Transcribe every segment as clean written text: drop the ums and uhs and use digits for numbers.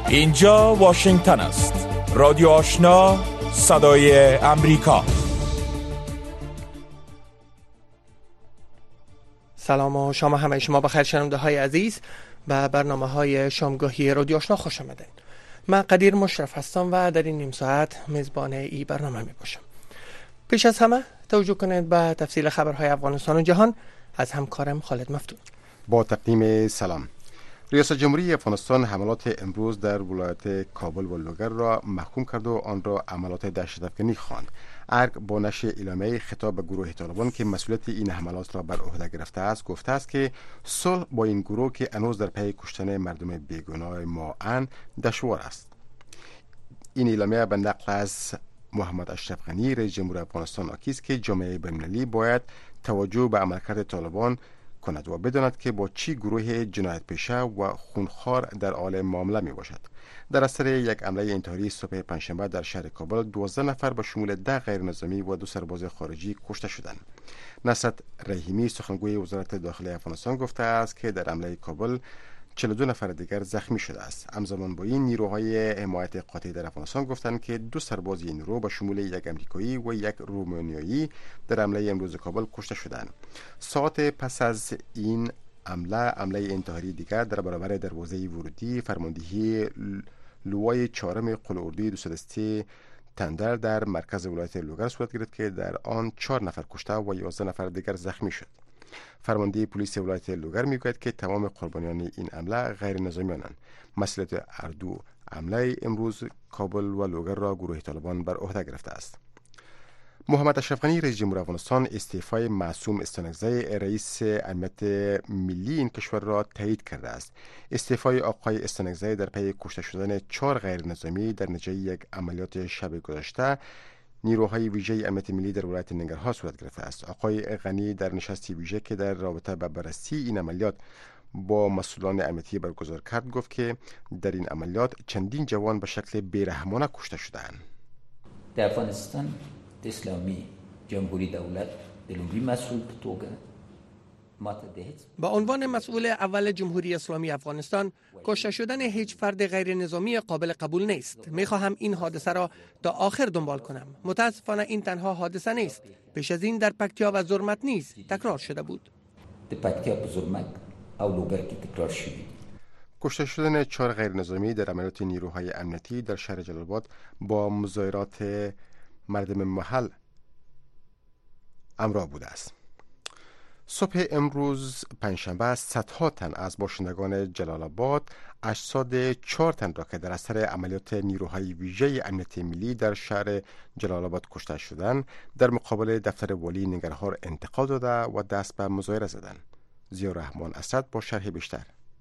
اینجا واشنگتن است. رادیو آشنا، صدای امریکا. سلام و شما همه شما بخیر شنونده های عزیز و برنامه های شامگاهی رادیو آشنا خوش آمدین. من قدیر مشرف هستم و در این نیم ساعت میزبان این برنامه می باشم. پیش از همه توجه کنید به تفصیل خبرهای افغانستان و جهان از همکارم خالد مفتون. با تقدیم سلام. ریاست جمهوری افغانستان حملات امروز در ولایت کابل و لوگر را محکوم کرد و آن را عملیات دهشت‌افکنی خواند. ارگ با نشر اعلامیه خطاب به گروه طالبان که مسئولیت این حملات را بر عهده گرفته است گفته است که صلح با این گروه که هنوز در پی کشتن مردم بیگناه ماعن دشوار است. این اعلامیه به نقل از محمد اشرف غنی رئیس جمهور افغانستان آکی است که جامعه بین‌المللی باید توجه به عملکرد طالبان کند و بداند که با چی گروه جنایت پیشه و خونخوار در حال معامله می باشد. در اثر یک حمله انتحاری صبح پنجشنبه در شهر کابل 12 نفر به شمول 10 غیر نظامی و 2 سرباز خارجی کشته شدند. نصرت رحیمی سخنگوی وزارت داخلی افغانستان گفته است که در حمله کابل 42 نفر دیگر زخمی شده است. همزمان با این نیروهای حمایت قاطع در افغانستان گفتند که 2 سرباز این نیرو به شمول یک امریکایی و یک رومانیایی در حمله امروز کابل کشته شدند. ساعت پس از این حمله انتحاری دیگر در برابر دروازه ورودی فرماندهی لوای 4 قل اردوی 203 تندر در مرکز ولایت لوگر صورت گرفت که در آن 4 نفر کشته و 11 نفر دیگر زخمی شد. فرمانده پلیس ولایت لوگر میگوید که تمام قربانیان این حمله غیر نظامیانند. مسئولیت هر دو حمله امروز کابل و لوگر را گروه طالبان بر عهده گرفته است. محمد اشرف غنی رئیس جمهور افغانستان استعفای معصوم استانکزی رئیس امنیت ملی این کشور را تایید کرده است. استعفای آقای استانکزی در پی کشته شدن 4 غیر نظامی در نتیجه یک عملیات شب گذشته نیروهای ویژه امنیت ملی در ولایت ننگرهار صورت گرفته است. آقای غنی در نشستی ویژه که در رابطه با بررسی این عملیات با مسئولان امنیتی برگزار کرد گفت که در این عملیات چندین جوان به شکل بیرحمانه کشته شدند. در افغانستان اسلامی جمهوری دولت دلوری مسئول توگه با عنوان مسئول اول جمهوری اسلامی افغانستان کشته شدن هیچ فرد غیر نظامی قابل قبول نیست. میخواهم این حادثه را تا آخر دنبال کنم. متاسفانه این تنها حادثه نیست. پیش از این در پکتیا و زرمت نیز تکرار شده بود. در پکتیا و زرمت او لوگر که تکرار شده. کشته شدن 4 غیر نظامی در عملیات نیروهای امنیتی در شهر جلال آباد با مظاهرات مردم محل همراه بوده است. صبح امروز پنجشنبه صدها تن از باشندگان جلال آباد اجساد 4 تن را که در اثر عملیات نیروهای ویژه امنیت ملی در شهر جلال آباد کشته شدند در مقابل دفتر والی ننگرهار انتقال داده و دست به مظاهره زدند. ضیاءالرحمن اسد با شرح بیشتر.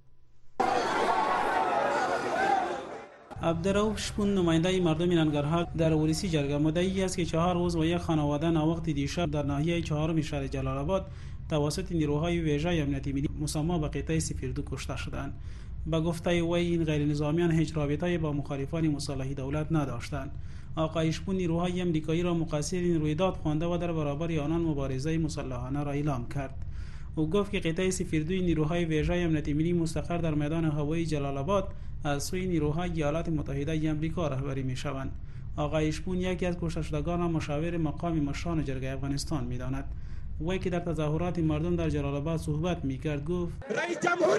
عبدالرؤوف شپون نماینده مردم ننگرهار در ورسی جرگه مدعی است که 4 عضو و یک خانواده ناوقت دیشب در ناحیه 4 شهر جلال آباد توسط نیروهای ویژه امنیتی ملی مسمى به قطعه سفیردو کشته شدند. به گفته وی این غیر نظامیان هیچ رابطه‌ای با مخالفان مصالحه دولت نداشتند. آقای شپون نیروهای امریکایی را مقصر این رویداد خوانده و در برابر آنان مبارزه مسلحانه را اعلام کرد. او گفت که قطعه سفیردوی نیروهای ویژه امنیتی ملی مستقر در میدان هوایی جلال آباد از سوی نیروهای ایالات متحده آمریکا رهبری می‌شوند. آقای شپون یکی از کشته شدگان را مشاور مقام مشران جرگه افغانستان می‌داند. وی که در تظاهرات مردم در جلال آباد صحبت می‌کرد گفت رئیس جمهور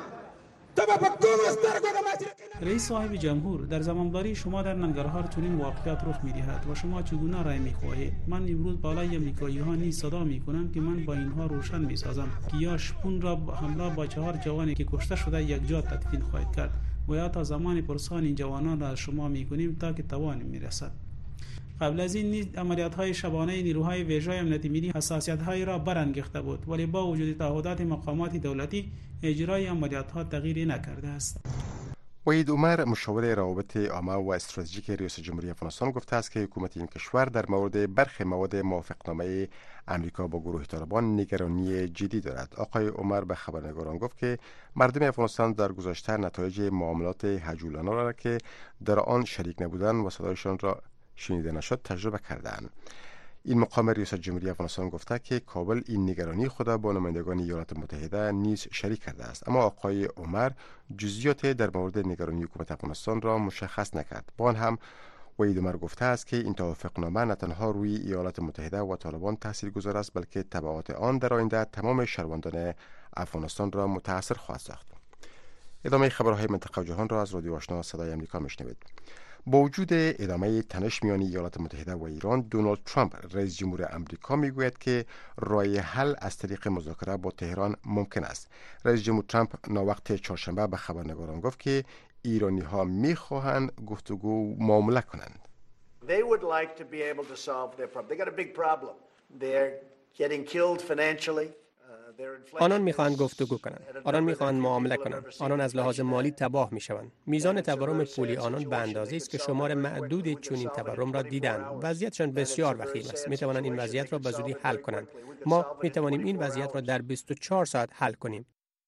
رئیس صاحب جمهور در زمانبری شما در ننگرهار چنین واقعیت رخ می‌دهد و شما چگونه رای می‌خواهید؟ من امروز بالای امریکایی‌ها نیز صدا می‌کنم که من با اینها روشن می‌سازم که یا شپون را همراه با 4 جوانی که کشته شده یک جا تدفین خواهید کرد و یا تا زمان پرسان این جوانان را از شما می‌کنیم تا که توان می‌رسد. قبل از این نیز عملیات‌های شبانه نیروهای ویژه امنیتی ملی حساسیت‌هایی را برانگیخته بود ولی با وجود تعهدات مقامات دولتی اجرای عملیات‌ها تغییری نکرده است. وحید عمر مشاور روابط عامه و استراتژیک ریاست جمهوری افغانستان گفته است که حکومت این کشور در مورد برخی مواد موافقتنامه امریکا با گروه طالبان نگرانی جدی دارد. آقای عمر به خبرنگاران گفت که مردم افغانستان در گذشته نتایج معاملات هجولانه را که در آن شریک نبودند و صدایشان را شنیده نشد تجربه کردند. این مقام ریاست جمهوری افغانستان گفته که کابل این نگرانی خود با نمایندگان ایالات متحده نیز شریک کرده است، اما آقای عمر جزئیات در مورد نگرانی حکومت افغانستان را مشخص نکرد. با آن هم وحید عمر گفته است که این توافقنامه نه تنها روی ایالات متحده و طالبان تاثیرگذار است، بلکه تبعات آن در آینده تمام شهروندان افغانستان را متاثر خواهد ساخت. ادامه خبرهای منطقه و جهان را از رادیو آشنا صدای آمریکا میشنوید. با وجود ادامه تنش میان ایالات متحده و ایران، دونالد ترامپ رئیس جمهور آمریکا میگوید که راه حل از طریق مذاکره با تهران ممکن است. رئیس جمهور ترامپ ناوقت چهارشنبه به خبرنگاران گفت که ایرانی ها میخواهند گفتگو معامله کنند. They would like to be able to solve their problem. They got a big problem. They're getting killed financially. آنان میخواهند گفتگو کنند. آنان میخواهند معامله کنند. آنان از لحاظ مالی تباه میشوند. میزان تورم پولی آنان به اندازه‌ای است که شمار معدودی چنین تورم را دیدند. وضعیتشان بسیار وخیم است. میتوانند این وضعیت را به زودی حل کنند. ما میتوانیم این وضعیت را در 24 ساعت حل کنیم.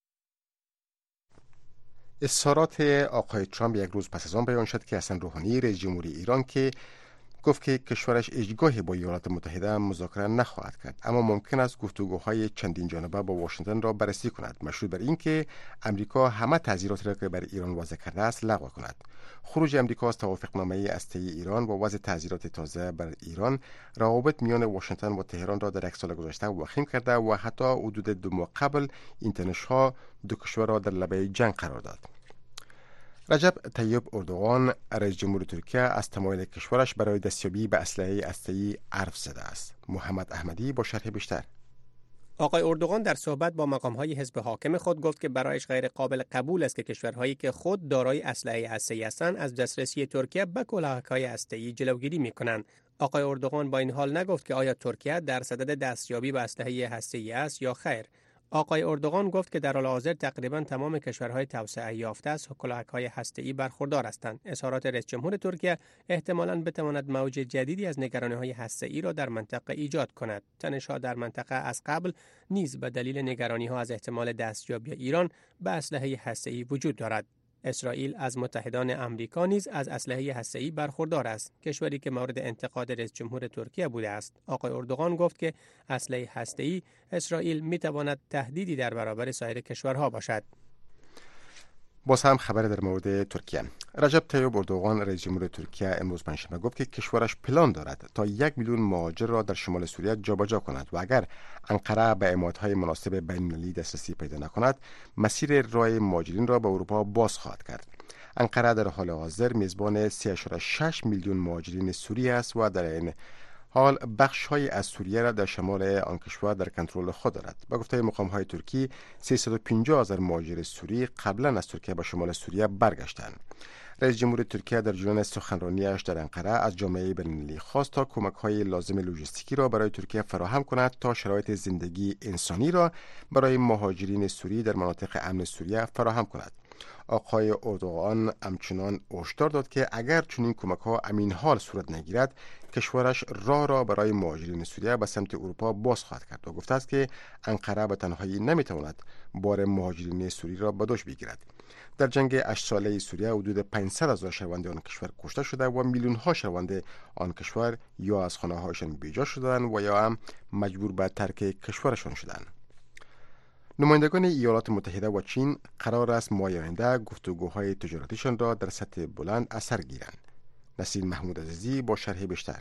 اظهارات آقای ترامپ یک روز پس از آن بیان شد که حسن روحانی رئیس جمهوری ایران که گفت که کشورش هیچگاهی با ایالات متحده مذاکره نخواهد کرد، اما ممکن است گفتگوهای چندین جانبه با واشنگتن را بررسی کند، مشروط بر اینکه امریکا همه تعزیراتی را که بر ایران وضع کرده است لغو کند. خروج امریکا از توافقنامه هسته‌ای ایران و وضع تعزیرات تازه بر ایران روابط میان واشنگتن و تهران را در یک سال گذشته وخیم کرده و حتی حدود 2 ماه قبل این تنش‌ها دو کشور را در لبه جنگ قرار داد. رجب طیب اردوغان رئیس جمهور ترکیه از تمایل کشورش برای دستیابی به اسلحه هسته‌ای حرف زده است. محمد احمدی با شرح بیشتر. آقای اردوغان در صحبت با مقام‌های حزب حاکم خود گفت که برایش غیر قابل قبول است که کشورهایی که خود دارای اسلحه هسته‌ای هستند از دسترسی ترکیه به کلاهک‌های هسته‌ای جلوگیری می‌کنند. آقای اردوغان با این حال نگفت که آیا ترکیه در صدد دستیابی به اسلحه هسته‌ای است یا خیر. آقای اردوغان گفت که در حال حاضر تقریبا تمام کشورهای توسعه یافته از کلاهک‌های هسته‌ای برخوردار هستند. اظهارات رئیس جمهور ترکیه احتمالاً بتواند موج جدیدی از نگرانی‌های هسته‌ای را در منطقه ایجاد کند. تنش‌ها در منطقه از قبل نیز به دلیل نگرانی‌ها از احتمال دستیابی ایران به اسلحه هسته‌ای وجود دارد. اسرائیل از متحدان آمریکا نیز از اسلحه هسته‌ای برخوردار است، کشوری که مورد انتقاد رئیس جمهور ترکیه بوده است. آقای اردوغان گفت که اسلحه هسته‌ای اسرائیل می‌تواند تهدیدی در برابر سایر کشورها باشد. باز هم خبر در مورد ترکیه. رجب طیب اردوغان رئیس جمهور ترکیه امروز پنجشنبه گفت که کشورش پلان دارد تا 1 میلیون مهاجر را در شمال سوریه جابجا کند و اگر انقره به اعتمادهای مناسب بین‌المللی دسترسی پیدا نکند، مسیر راه مهاجرین را به اروپا باز خواهد کرد. انقره در حال حاضر میزبان 3.6 میلیون مهاجرین سوری است و در این حال بخش‌های از سوریه را در شمال آن کشور در کنترل خود دارد. با گفته مقام‌های ترکی 350,000 مهاجر سوری قبلا از ترکیه به شمال سوریه برگشتند. رئیس جمهور ترکیه در جریان سخنرانی‌اش در انقره از جامعه بین‌المللی خواست تا کمک‌های لازم لوجستیکی را برای ترکیه فراهم کند تا شرایط زندگی انسانی را برای مهاجرین سوری در مناطق امن سوریه فراهم کند. آقای اردوغان همچنان هشدار داد که اگر چنین کمک‌ها امین حال صورت نگیرد، کشورش راه را برای مهاجرین سوریه به سمت اروپا باز خواهد کرد و گفته است که انقره به تنهایی نمیتواند بار مهاجرین سوری را به دوش بگیرد. در جنگ 8 ساله سوریه حدود 500,000 شهروند آن کشور کشته شده و میلیون‌ها شهروند آن کشور یا از خانه‌هایشان بیجا شدند و یا هم مجبور به ترک کشورشان شدند. نمایندگان ایالات متحده و چین قرار است ماه آینده گفتگوهای تجارتیشان را در سطح بلند اثر گیرند. نسیم محمود عزیزی با شرح بیشتر.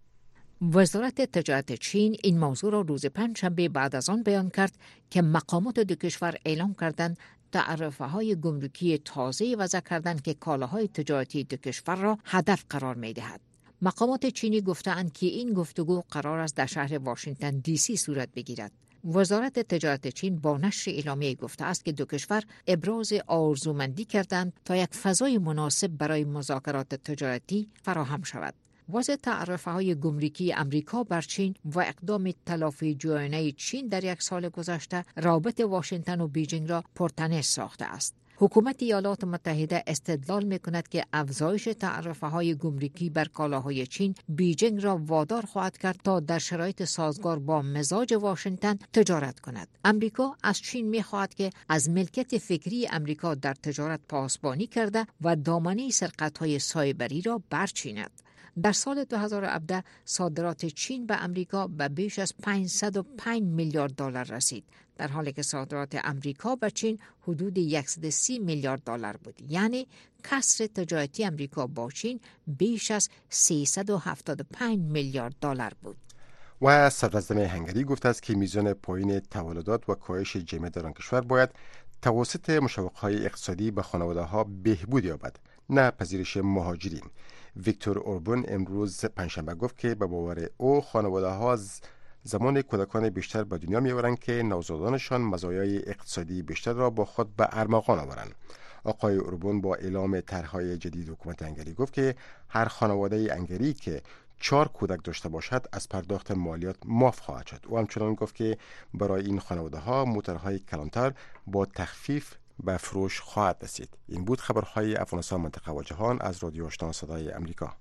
وزارت تجارت چین این موضوع را روز پنجشنبه بعد از آن بیان کرد که مقامات دو کشور اعلام کردند تعرفه‌های گمرکی تازه وضع کردند که کالاهای تجارتی دو کشور را هدف قرار می‌دهد. مقامات چینی گفتند که این گفتگو قرار است در شهر واشنگتن دی سی صورت بگیرد. وزارت تجارت چین با نشر اعلامیه گفته است که دو کشور ابراز آرزومندی کردند تا یک فضای مناسب برای مذاکرات تجارتی فراهم شود. وضع تعرفه‌های گمرکی امریکا بر چین و اقدام تلافی جویانه چین در یک سال گذشته رابطه واشنگتن و بیجینگ را پرتنش ساخته است. حکومت ایالات متحده استدلال می‌کند که افزایش تعرفه‌های گمرکی بر کالاهای چین بیجینگ را وادار خواهد کرد تا در شرایط سازگار با مزاج واشنگتن تجارت کند. امریکا از چین می‌خواهد که از ملکیت فکری امریکا در تجارت پاسبانی کرده و دامنه سرقت‌های سایبری را برچیند. در سال 2017 صادرات چین به امریکا به بیش از 505 میلیارد دلار رسید، در حالی که صادرات امریکا به چین حدود 130 میلیارد دلار بود. یعنی کسر تجارتی امریکا با چین بیش از 375 میلیارد دلار بود. و صدراعظم هنگری گفته است که میزان پایین تولدات و کاهش جمعیت در آن کشور باید توسط مشوق‌های اقتصادی به خانواده‌ها بهبود یابد، نه پذیرش مهاجرین. ویکتور اوربان امروز پنجشنبه گفت که به باور او خانواده‌ها زمان کودکان بیشتر به دنیا می‌آورند که نوزادانشان مزایای اقتصادی بیشتر را با خود به ارمغان آورند. آقای اوربان با اعلام طرح‌های جدید حکومت هنگری گفت که هر خانواده هنگری که 4 کودک داشته باشد از پرداخت مالیات معاف خواهد شد. او همچنان گفت که برای این خانواده‌ها موتورهای کلانتر با تخفیف به فروش خواهد رسید. این بود خبرهای افغانستان، منطقه و جهان از رادیو آشنا صدای امریکا.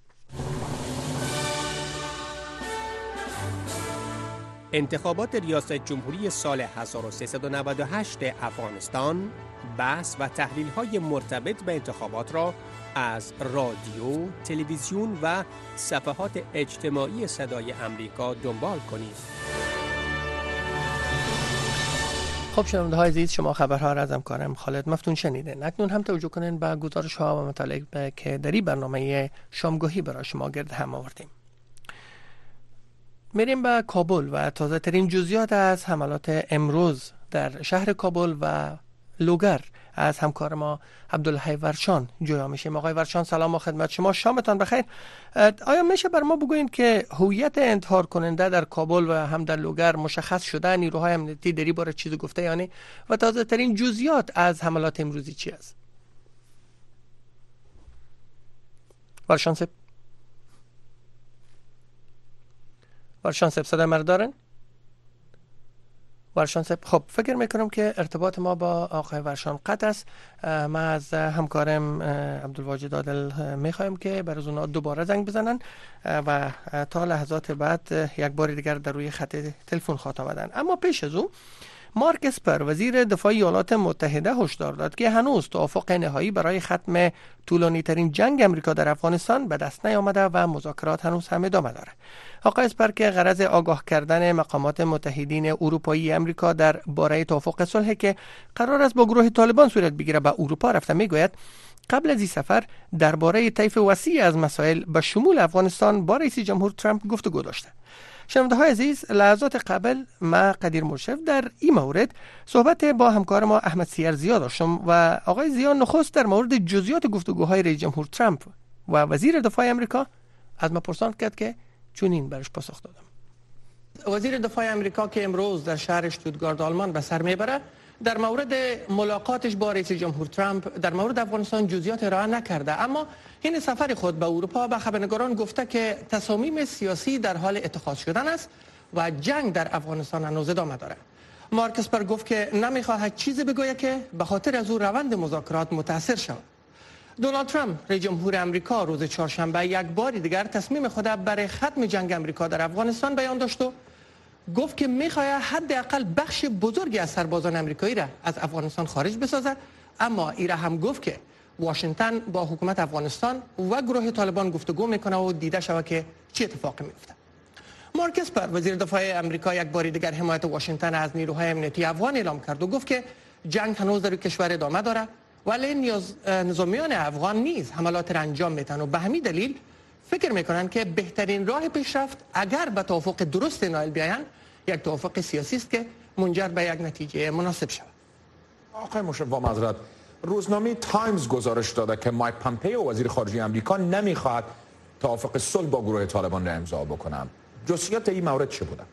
انتخابات ریاست جمهوری سال 1398 افغانستان، بحث و تحلیل‌های مرتبط به انتخابات را از رادیو، تلویزیون و صفحات اجتماعی صدای امریکا دنبال کنید. خب شنونده های عزیز، شما خبرها را از همکارم خالد مفتون شنیدین. اکنون هم توجه کنین به گزارش ها و مطالب که در این برنامه شامگاهی برای شما گرد هم آوردیم. میریم به کابل و تازه ترین جزئیات از حملات امروز در شهر کابل و لوگر از همکار ما عبدالحی ورشان جویا میشیم. آقای ورشان سلام و خدمت شما، شامتان بخیر. آیا میشه بر ما بگوین که هویت انتحار کننده در کابل و هم در لوگر مشخص شده؟ نیروهای امنیتی در این باره چیزی گفته یعنی؟ و تازه ترین جزئیات از حملات امروزی چی است؟ ورشان سب صدای مرا دارن؟ ورشان سب، خب فکر میکنم که ارتباط ما با آقای ورشان قطع است. ما از همکارم عبدالواجد عادل میخوایم که برای اونا دوباره زنگ بزنن و تا لحظات بعد یک بار دیگر در روی خط تلفن خواهد آمدن. اما پیش از او مارک اسپر وزیر دفاع ایالات متحده هشدار داد که هنوز توافق نهایی برای ختم طولانی ترین جنگ امریکا در افغانستان به دست نیامده و مذاکرات هنوز هم ادامه داره. آقای اسپر که غرض آگاه کردن مقامات متحدین اروپایی امریکا در باره توافق صلح که قرار است با گروه طالبان صورت بگیره به اروپا رفته، میگوید قبل از این سفر درباره طیف وسیع از مسائل به شمول افغانستان با رئیس جمهور ترامپ گفتگو داشته. شنونده های عزیز، لحظات قبل ما قدیر مشرف در این مورد صحبت با همکار ما احمد سیر زیا داشتم و آقای زیا نخست در مورد جزئیات گفتگوهای رئیس جمهور ترامپ و وزیر دفاع امریکا از ما پرسان کرد که چنین برش پاسخ دادم. وزیر دفاع امریکا که امروز در شهر شتوتگارت آلمان به سر میبره در مورد ملاقاتش با رئیس جمهور ترامپ در مورد افغانستان جزئیات ارائه نکرده، اما این سفر خود به اروپا به خبرنگاران گفته که تصامیم سیاسی در حال اتخاذ شدن است و جنگ در افغانستان هنوز ادامه داره. مارک اسپر گفت که نمیخواهد چیزی بگوید که به خاطر از او روند مذاکرات متاثر شود. دونالد ترامپ رئیس جمهور امریکا روز چهارشنبه یک بار دیگر تصمیم خود برای ختم جنگ امریکا در افغانستان بیان داشت و گفت که میخواهد حداقل بخش بزرگی از سربازان امریکایی را از افغانستان خارج بسازد، اما این را هم گفت که واشنگتن با حکومت افغانستان و گروه طالبان گفتگو میکنه و دیده شود که چه اتفاقی میفته. مارک اسپر وزیر دفاع امریکا یک بار دیگر حمایت واشنگتن از نیروهای امنیتی افغان اعلام کرد و گفت که جنگ هنوز در کشور ادامه داره ولی نظامیان افغان نیز حملات را انجام میدن و به همین دلیل فکر میکنن که بهترین راه پیشرفت اگر به توافق درست نائل بیایند یک توافق سیاسی است که منجر به یک نتیجه مناسب شود. آقای مشرف با معذرت، روزنامه تایمز گزارش داده که مایک پامپئو وزیر خارجه آمریکا نمیخواد توافق صلح با گروه طالبان را امضا بکنم. جزئیات این مورد چه بوده؟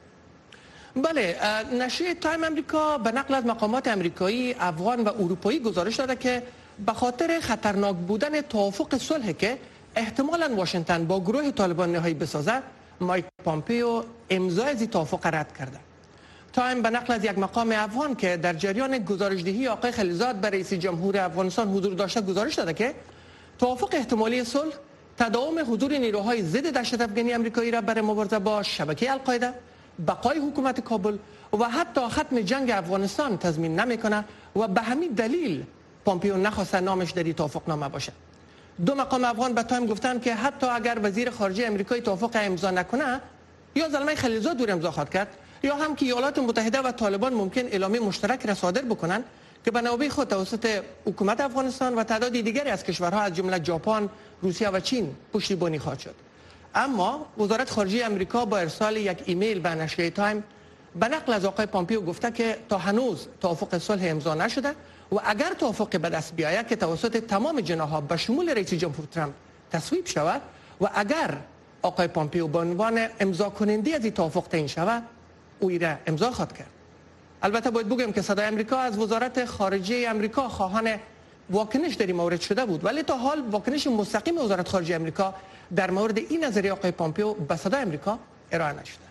بله، نشریه تایم امریکا به نقل از مقامات امریکایی، افغان و اروپایی گزارش داده که به خاطر خطرناک بودن توافق صلح که احتمالاً واشنگتن با گروه طالبان نهایی بسازه، مایک پامپئو امضای از این توافق رد کرده. تایم به نقل از یک مقام افغان که در جریان گزارشدهی آقای خلیلزاد به رئیس جمهور افغانستان حضور داشته گزارش داده که توافق احتمالی صلح تداوم حضور نیروهای ضد دهشت افغانی امریکایی را برای مبارزه با شبکه القاعده، بقای حکومت کابل و حتی ختم جنگ افغانستان تضمین نمیکنه و به همین دلیل پامپئو نخواسته نامش در این توافق نامه باشه. دو مقام افغان به تایم گفتن که حتی اگر وزیر خارجه امریکایی توافق امضا نکنه، یا زلمه خلیلزاد دور امضا خواهد کرد، یا هم که ایالات متحده و طالبان ممکن اعلامیه مشترک را صادر بکنن که به نوبه خود توسط حکومت افغانستان و تعدادی دیگری از کشورها از جمله ژاپن، روسیه و چین پشتیبانی خواهد شد. اما وزارت خارجه امریکا با ارسال یک ایمیل به نشریه تایم به نقل از آقای پامپیو گفته که تا هنوز توافق صلح امضا نشده و اگر توافق به دست بیاید که توسط تمام جناح‌ها به شمول رئیس جمهور ترامپ تصویب شود و اگر آقای پامپیو به عنوان امضا کننده از این توافق تعیین شود، او را امضا خواهد کرد. البته باید بگم که صدای امریکا از وزارت خارجه امریکا خواهان واکنش در این مورد شده بود، ولی تا حال واکنش مستقیم وزارت خارجه امریکا در مورد این نظریه آقای پامپیو به صدای امریکا ارائه نشده.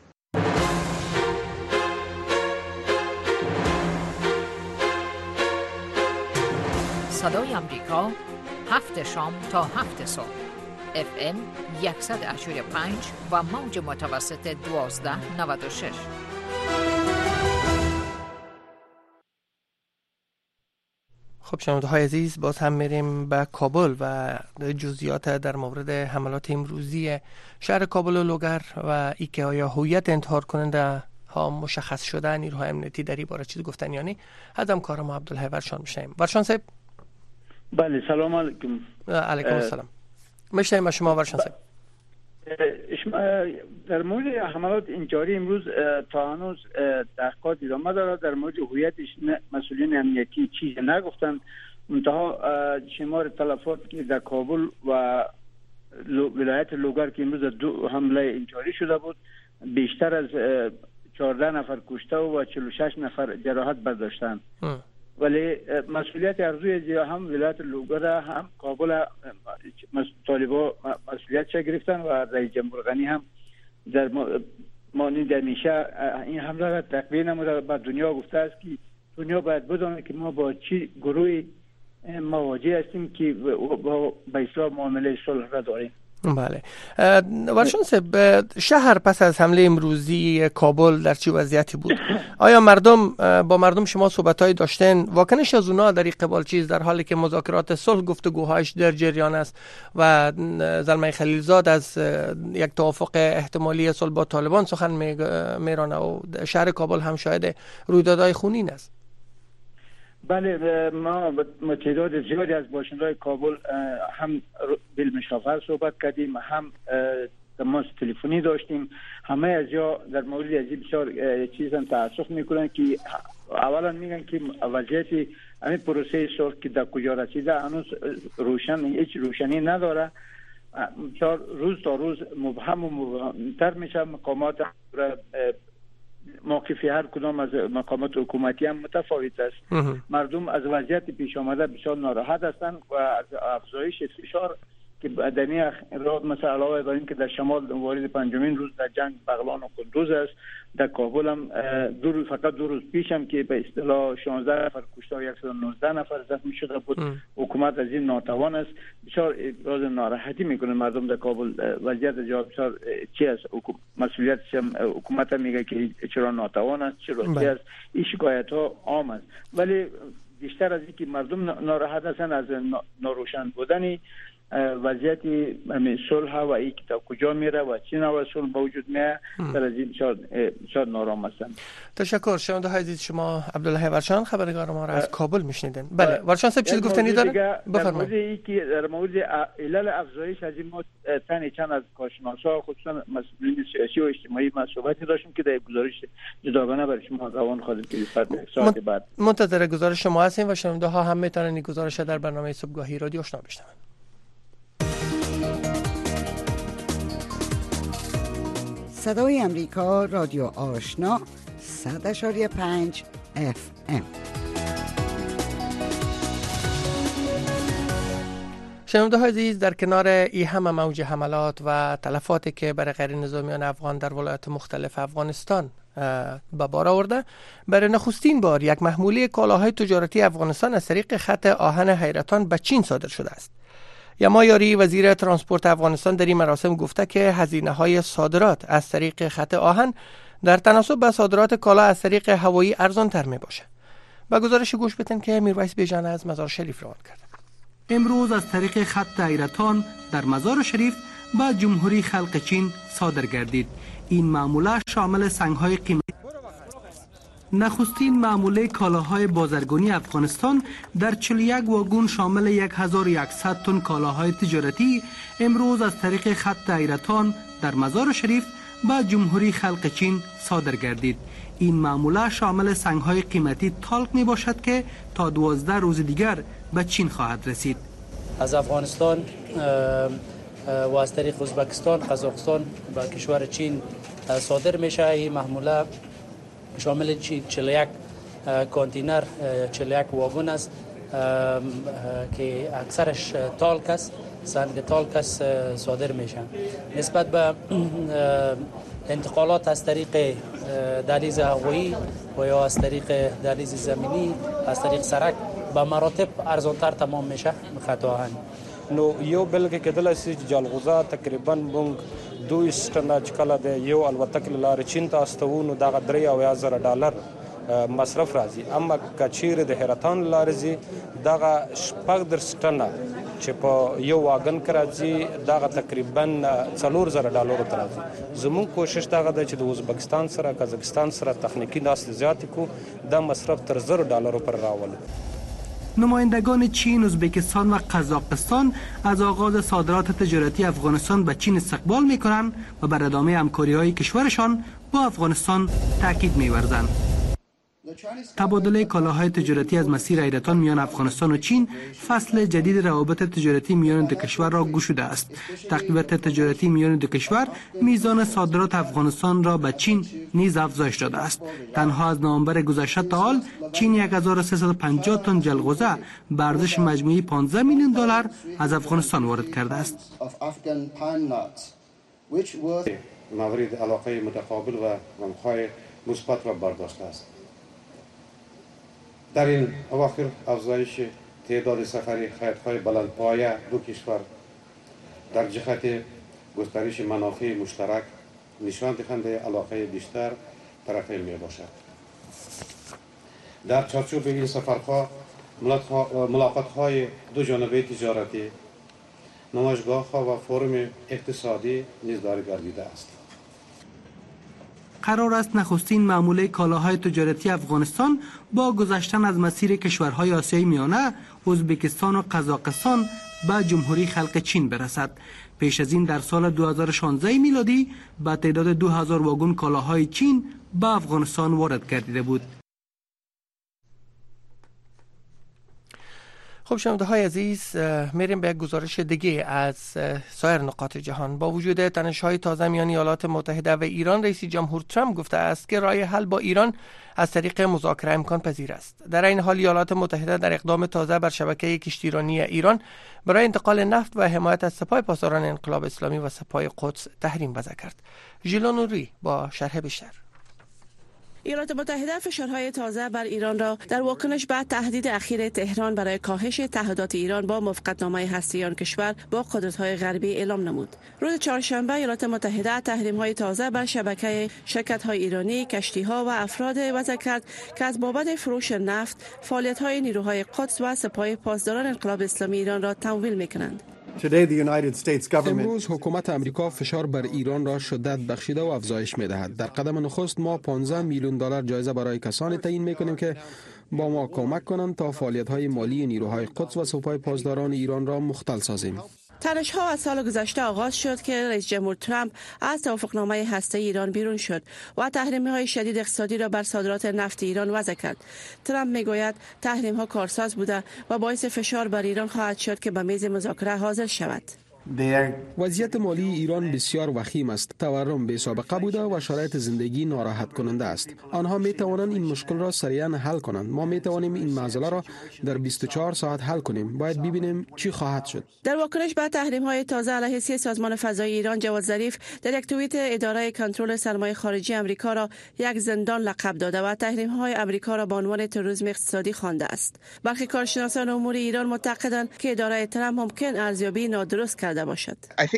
صدای امریکا 7 شام تا 7 صبح FM 100.5 و موج متوسط 1296. خب شنونده‌های عزیز، باز هم میریم به کابل و جزئیات در مورد حملات امروزی شهر کابل و لوگر و ای که آیا هویت انتحار کننده ها مشخص شده، نیروهای امنیتی در این باره چیز گفتن یا نه، از همکارم عبدالحی ورشان میشنیم. ورشان صاحب. بله، سلام علیکم. علیکم السلام. میشنیم شما ورشان صاحب. در مورد حملات انفجاری امروز تا هنوز تحقیقات ادامه داره. در مورد هویتش مسئولین امنیتی چیزی نگفتن. منتها شمار تلفات که در کابل و ولایت لوگر که امروز 2 حمله انفجاری شده بود، بیشتر از 14 نفر کشته و 46 نفر جراحت برداشتن. ولی مسئولیت ارزوی هم ولایت لوگر هم کابل طالبا مسئولیتش گرفتن و رئیس جمهور غنی هم در مانند همیشه این حمله را تقویه نموده. به دنیا گفته است که دنیا باید بدونه که ما با چی گروهی مواجه هستیم که با اسلام معامله صلح را داریم. بله. ورشان صاحب، شهر پس از حمله امروزی کابل در چه وضعیتی بود؟ آیا با مردم شما صحبت‌هایی داشتین؟ واکنش از اونا در این قبال چیز، در حالی که مذاکرات صلح گفتگوهایش در جریان است و زلمه خلیلزاد از یک توافق احتمالی صلح با طالبان سخن میرانه و شهر کابل هم شاهد رویدادهای خونین است؟ بله، ما تعداد زیادی از باشنده‌های کابل هم بالمشافهه صحبت کردیم، هم تماس تلفنی داشتیم. همه از یا در مورد از بسیار چیزا تاسف میکنن که اولا میگن که وضعیت همین پروسه صلح که در کجا رسیده هنوز هیچ روشنی نداره. روز تا روز مبهم و مبهمتر میشه. مقامات موقفی هر کدام از مقامات حکومتی هم متفاوت است. مردم از وضعیت پیش آمده بسیار ناراحت هستند و از افزایش فشار که بدنی مثلا علاوه بر این که در شمال وارد 5مین روز در جنگ بغلان و کندوز است، در کابل هم فقط 2 روز پیش هم که به اصطلاح 16 نفر کشته و 119 نفر زخمی شده بود. حکومت از این ناتوان است. بسیار ابراز ناراحتی میکنه مردم در کابل. وضعیت جا بسیار چی است؟ مسئولیت حکومت میگه که چرا ناتوان است، چرا چی است. این شکایت ها عام است، ولی بیشتر از این که مردم ناراحت هستند از ناروشن بودن وضعیت صلح و این که تا کجا میره و چی نوع صلح با وجود میاد. در از این شاید نارام هستن. تشکر. شنونده عزیز، شما عبدالحی ورشان خبرنگار ما را از کابل میشنیدین. بله ورشان صاحب چیز گفتنی داره؟ بفرمایید. در مورد علل افزایش از این ما چند از کارشناسا خصوصا مسئولین سیاسی و اجتماعی صحبتی داشتیم که در گزارش جداگانه برای شما روان خواهیم کرد. ساعت بعد منتظر گزارش شما هستیم و شنونده ها هم میتونن این گزارش در برنامه صبحگاهی رادیو آشنا بشنون. صدای امریکا رادیو آشنا 100.5 FM. شنونده عزیز، در کنار این همه موج حملات و تلفاتی که برای غیر نظامیان افغان در ولایات مختلف افغانستان به بار آورده، برای نخستین بار یک محموله کالاهای تجارتی افغانستان از طریق خط آهن حیرتان به چین صادر شده است. یما یاری وزیر ترانسپورت افغانستان در این مراسم گفته که هزینه‌های صادرات از طریق خط آهن در تناسب با صادرات کالا از طریق هوایی ارزان‌تر می‌باشد. با گزارش گوش بدین که میرویس بیژن از مزار شریف روان کرده. امروز از طریق خط ایرتان در مزار شریف به جمهوری خلق چین صادر گردید. این معامله شامل سنگ‌های قیمتی نخستین معامله کالاهای بازرگانی افغانستان در 41 واگن شامل 1100 تن کالاهای تجارتی امروز از طریق خط ایرتان در مزار شریف به جمهوری خلق چین صادر گردید. این معامله شامل سنگ‌های قیمتی تالک می باشد که تا 12 روز دیگر به چین خواهد رسید. از افغانستان و از طریق ازبکستان، قزاقستان به کشور چین صادر میشه. این معامله شامل 41 کانتینر 41 واگن است که اکثرش تالک است، سنگ تالک است صادر میشه. نسبت به انتقالات از طریق دهلیز هوایی و یا از طریق دهلیز زمینی، از طریق سرک به مراتب ارزانتر تمام میشه خطاهن. نو یو بلکې کېدل شي چې جلغوزه تقریبا مونږ 2 سټنه چې کله د یو الوتکې لاره چین ته استوو نو دغه $3,000 مصرف راځي، اما کچیر د هراتان لاره زی دغه 15 سټنه چې په یو واګن کې راځي دغه تقریبا $4,000 ته راځي. زموږ کوشش دغه ده چې د ازبکستان سره قزاقستان سره تخنیکی ناست زیات کو د مصرف تر $1,000 پر راولو. نمایندگان چین، ازبکستان و قزاقستان از آغاز صادرات تجارتی افغانستان به چین استقبال می‌کنند و بر ادامه همکاری‌های کشورشان با افغانستان تاکید می‌ورزند. تبادل کالاهای تجارتی از مسیر ایرتان میان افغانستان و چین فصل جدید روابط تجارتی میان دو کشور را گشوده است. تقویت تجارتی میان دو کشور میزان صادرات افغانستان را به چین نیز افزایش داده است. تنها از نوامبر گذشته تا حال چین 1350 تن جلغوزه به ارزش مجموعی $15 میلیون از افغانستان وارد کرده است. مورد علاقه متقابل و غمخواه مثبت را برداشته است. در این اواخر افزایش تعداد سفری خیاط‌های بلندپایه دو کشور در جهت گسترش منافع مشترک نشان دهنده علاقه بیشتر طرفین می باشد. در چارچوب این سفرها ملاقات‌های دو جانبه تجارتی، نمایشگاه‌ها و فورم اقتصادی نیز دار گردیده است. قرار است نخستین معامله کالاهای تجارتی افغانستان با گذشتن از مسیر کشورهای آسیای میانه، ازبکستان و قزاقستان به جمهوری خلق چین برسد. پیش از این در سال 2016 میلادی به تعداد 2000 واگن کالاهای چین به افغانستان وارد گردیده بود. خب شنونده های عزیز، میریم به یک گزارش دیگه از سایر نقاط جهان. با وجود تنش‌های تازه میان ایالات متحده و ایران، رئیس جمهور ترامپ گفته است که راه حل با ایران از طریق مذاکره امکان پذیر است. در این حال ایالات متحده در اقدام تازه بر شبکه کشتیرانی ایران برای انتقال نفت و حمایت از سپاه پاسداران انقلاب اسلامی و سپاه قدس تحریم وضع کرد. ژیلا نوری با شرح بیشتر. ایالات متحده فشارهای تازه بر ایران را در واکنش به تهدید اخیر تهران برای کاهش تعهدات ایران با موافقتنامه هسته‌ای آن کشور با قدرت‌های غربی اعلام نمود. روز چهارشنبه ایالات متحده تحریم‌های تازه بر شبکه شرکت‌های ایرانی، کشتی‌ها و افراد وضع کرد که از بابت فروش نفت، فعالیت‌های نیروهای قدس و سپاه پاسداران انقلاب اسلامی ایران را تمویل می‌کنند. امروز حکومت امریکا فشار بر ایران را شدت بخشیده و افزایش می‌دهد. در قدم نخست ما $15 میلیون جایزه برای کسانی تعیین می‌کنیم که با ما کمک کنند تا فعالیت‌های مالی نیروهای قدس و سپاه پاسداران ایران را مختل سازیم. تنش‌ها از سال گذشته آغاز شد که رئیس جمهور ترامپ از توافقنامه هسته‌ای ایران بیرون شد و تحریم‌های شدید اقتصادی را بر صادرات نفت ایران وضع کرد. ترامپ میگوید تحریم‌ها کارساز بوده و باعث فشار بر ایران خواهد شد که به میز مذاکره حاضر شود. وضعیت مالی ایران بسیار وخیم است. تورم بی سابقه بوده و شرایط زندگی ناراحت کننده است. آنها می توانند این مشکل را سریعا حل کنند. ما می توانیم این معضله را در 24 ساعت حل کنیم. باید ببینیم چی خواهد شد. در واکنش به تحریم‌های تازه علیه سازمان فضایی ایران، جواد ظریف در یک توییت اداره کنترل سرمایه خارجی آمریکا را یک زندان لقب داده و تحریم‌های آمریکا را به عنوان تروریسم اقتصادی خوانده است. برخی کارشناسان امور ایران معتقدند که اداره ترامپ ممکن ارزیابی نادرست کرده باشد.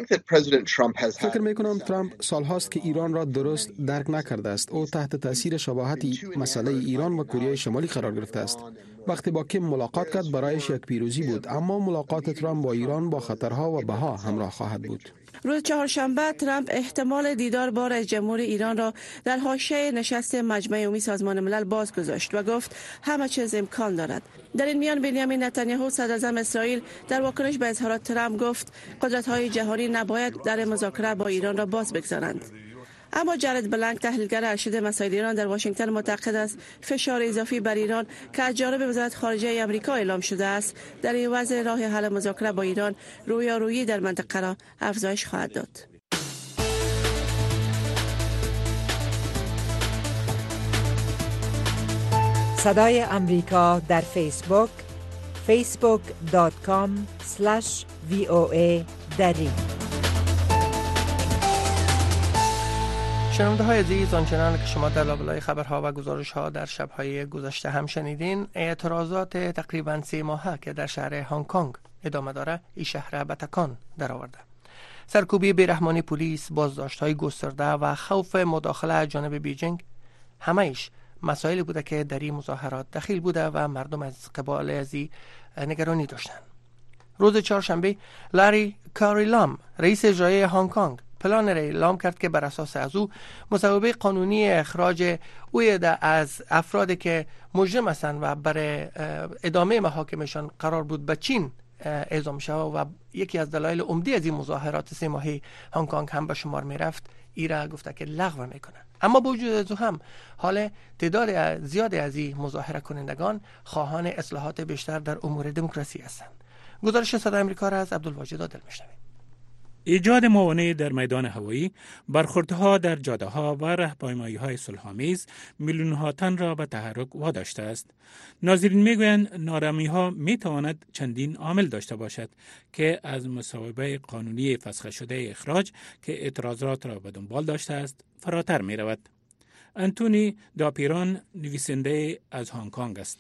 فکر می‌کنم ترامپ سالهاست که ایران را درست درک نکرده است. او تحت تاثیر شباهت مسئله ایران و کره شمالی قرار گرفته است. وقتی با کیم ملاقات کرد برایش یک پیروزی بود، اما ملاقات ترامپ با ایران با خطرها و بها همراه خواهد بود. روز چهارشنبه ترامپ احتمال دیدار با رئیس جمهور ایران را در حاشیه نشست مجمع عمومی سازمان ملل باز گذاشت و گفت همه چیز امکان دارد. در این میان بنیامین نتانیاهو صدراعظم اسرائیل در واکنش به اظهارات ترامپ گفت قدرت‌های جهانی نباید در مذاکره با ایران را باز بگذارند. اما جارد بلنک تحلیلگر ارشد مسائل ایران در واشنگتن معتقد است فشار اضافی بر ایران که از جانب وزارت خارجه آمریکا اعلام شده است در این وضع راه حل مذاکره با ایران رویارویی در منطقه را افزایش خواهد داد. صدای امریکا در فیسبوک facebook.com/VOA دری. شنونده های عزیز، آنچنان که شما در لابلای خبرها و گزارش ها در شبهای گذشته هم شنیدین، اعتراضات تقریبا 3 ماهه که در شهر هنگ کنگ ادامه داره این شهر به تکان در آورده. سرکوبی بیرحمانه پلیس، بازداشت های گسترده و خوف مداخله از جانب بیجینگ همه‌اش مسائلی بوده که در این مظاهرات دخیل بوده و مردم از قبال از نگرانی داشتند. روز چهارشنبه لاری کاری لام، رئیس اجرایی هنگ کنگ، پلان را اعلام کرد که بر اساس از او مصوبه قانونی اخراج از افرادی که مجرم هستند و برای ادامه محاکمشان قرار بود به چین اعزام شود و یکی از دلایل عمده از این مظاهرات 3 ماهه هنگ کنگ هم به شمار می رفت، ایرا گفته که لغو میکنه. اما با وجود از هم حال تعداد زیادی از این مظاهره کنندگان خواهان اصلاحات بیشتر در امور دموکراسی هستند. گزارش صدای آمریکا را از عبدالواجد عادل میشنوید. ایجاد موانع در میدان هوایی، برخوردها در جاده‌ها و راهپیمایی‌های صلح‌آمیز میلیون‌ها تن را به تحرک واداشته است. ناظرین میگویند نارمی‌ها میتواند چندین عامل داشته باشد که از مصوبه قانونی فسخ شده اخراج که اعتراضات را به دنبال داشته است فراتر می‌رود. انتونی داپیران نویسنده از هنگ کنگ است.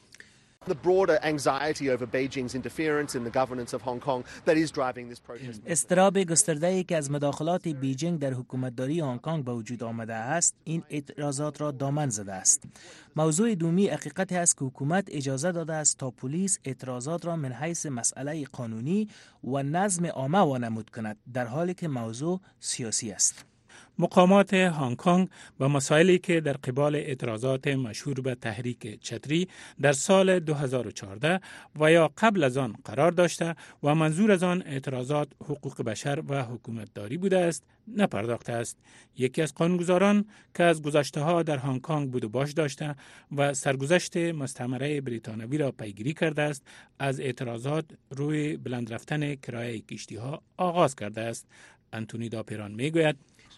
اضطراب گسترده‌ای که از مداخلات بیجینگ در حکومتداری هنگ کنگ به وجود آمده است، این اعتراضات را دامن زده است. موضوع دومی حقیقت است که حکومت اجازه داده است تا پلیس اعتراضات را من حیث مسئله قانونی و نظم عامه وانمود کند، در حالی که موضوع سیاسی است. مقامات هنگ کنگ و مسائلی که در قبال اعتراضات مشهور به تحریک چتری در سال 2014 و یا قبل از آن قرار داشته و منظور از آن اعتراضات حقوق بشر و حکومتداری بوده است نپرداخته است. یکی از قانونگذاران که از گذشته‌ها در هنگ کنگ بود و باش داشته و سرگذشت مستعمره بریتانوی را پیگیری کرده است، از اعتراضات روی بلند رفتن کرایه کشتی‌ها آغاز کرده است. انتونی داپیران میگوید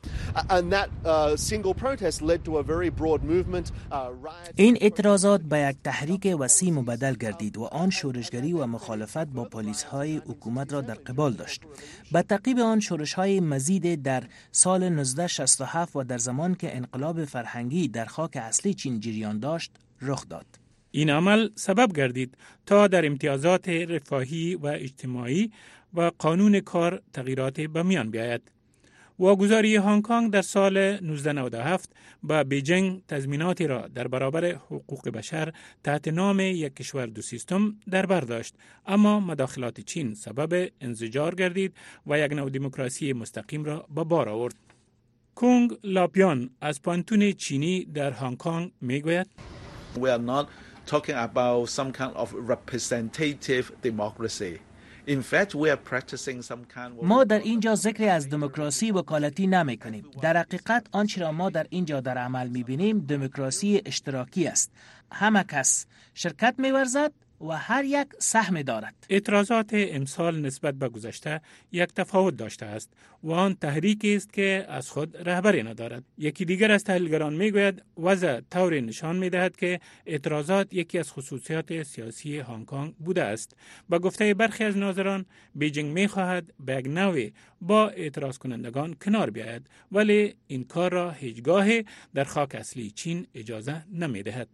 این اعتراضات به یک تحریک وسیع مبدل گردید و آن شورشگری و مخالفت با پلیس‌های حکومت را در قبال داشت. به تعقیب آن شورش‌های مزید در سال 1967 و در زمان که انقلاب فرهنگی در خاک اصلی چین جریان داشت رخ داد. این عمل سبب گردید تا در امتیازات رفاهی و اجتماعی و قانون کار تغییرات به میان بیاید. واگذاری هنگ کنگ در سال 1997 به بیجینگ تضمیناتی را در برابر حقوق بشر تحت نام یک کشور دو سیستم در بر داشت، اما مداخلات چین سبب انزجار گردید و یک نوع دموکراسی مستقیم را به بار آورد. کونگ لاپیان از پانتون چینی در هنگ کنگ میگوید We are not talking about some kind of representative democracy. ما در اینجا ذکر از دموکراسی وکالتی نمی کنیم. در حقیقت آنچه را ما در اینجا در عمل می بینیم دموکراسی اشتراکی است. همه کس شرکت می ورزد و هر یک سهم دارد. اعتراضات امسال نسبت به گذشته یک تفاوت داشته است و آن تحریکی است که از خود رهبری ندارد. یکی دیگر از تحلیلگران میگوید وضع طوری نشان میدهد که اعتراضات یکی از خصوصیات سیاسی هنگ کنگ بوده است. با گفته برخی از ناظران بیجینگ میخواهد به یک نوع با اعتراض کنندگان کنار بیاید، ولی این کار را هیچگاه در خاک اصلی چین اجازه نمیدهد.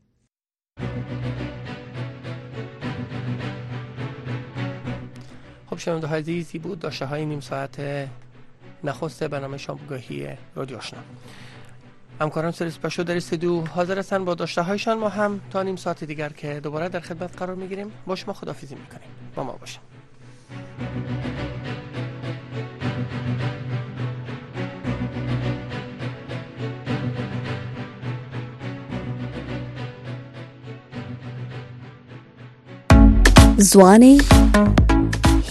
خب شنونده های عزیزی بود داشته های نیم ساعت نخست برنامه شامگاهی رادیو آشنا. همکاران سرویس پشو در استودیو حاضر هستند با داشته هایشان. ما هم تا نیم ساعت دیگر که دوباره در خدمت قرار میگیریم با شما خداحافظی میکنیم. با ما باشید. زوانه